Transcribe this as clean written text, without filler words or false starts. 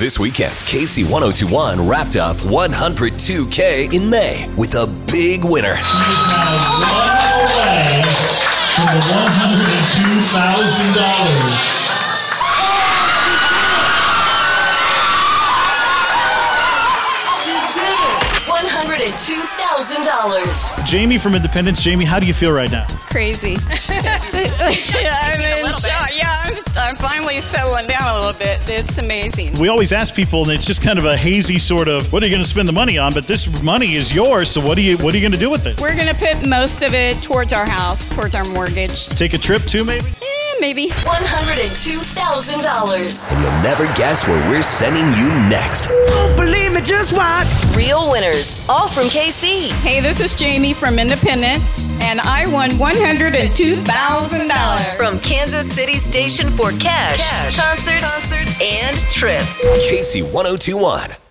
This weekend, KC 1021 wrapped up 102K in May with a big winner. She is now 1 away from the $102,000. $102,000. Jamie from Independence. Jamie, how do you feel right now? Crazy. I'm in shock. Yeah, I'm finally settling down a little bit. It's amazing. We always ask people, and it's just kind of a hazy sort of, what are you going to spend the money on? But this money is yours, so what are you going to do with it? We're going to put most of it towards our house, towards our mortgage. Take a trip too, maybe? Maybe. $102,000. And you'll never guess where we're sending you next. Don't believe me, just watch. Real winners, all from KC. Hey, this is Jamie from Independence, and I won $102,000 From Kansas City Station for cash, concerts, and trips. KC 1021.